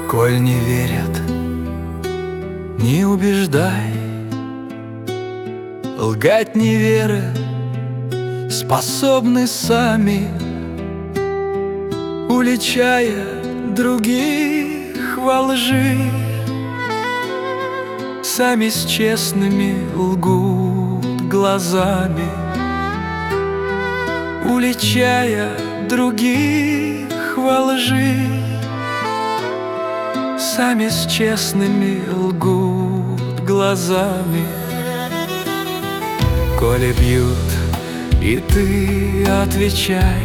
Коль не верят, не убеждай. Лгать неверы способны сами, уличая других во лжи. Сами с честными лгут глазами, уличая других во лжи. Сами с честными лгут глазами. Коли бьют, и ты отвечай,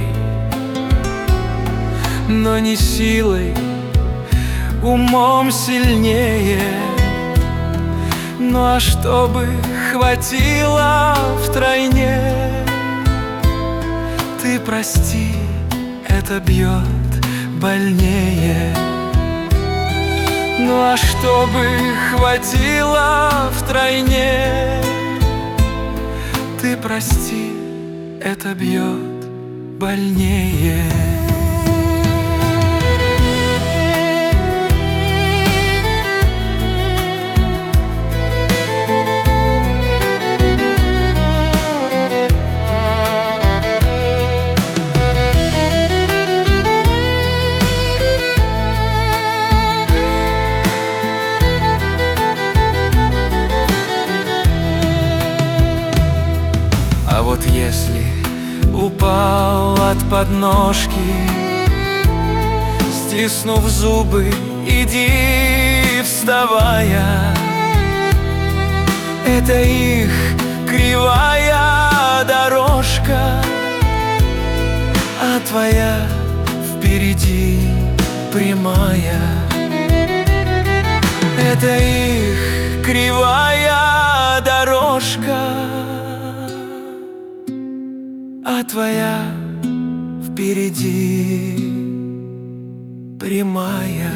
но не силой, умом сильнее. Ну а чтобы хватило втройне, ты прости, это бьет больнее. Ну а чтобы хватило втройне, ты прости, это бьет больнее. А вот если упал от подножки, стиснув зубы, иди вставая. Это их кривая дорожка, а твоя впереди прямая. Это их кривая дорожка, а твоя впереди прямая.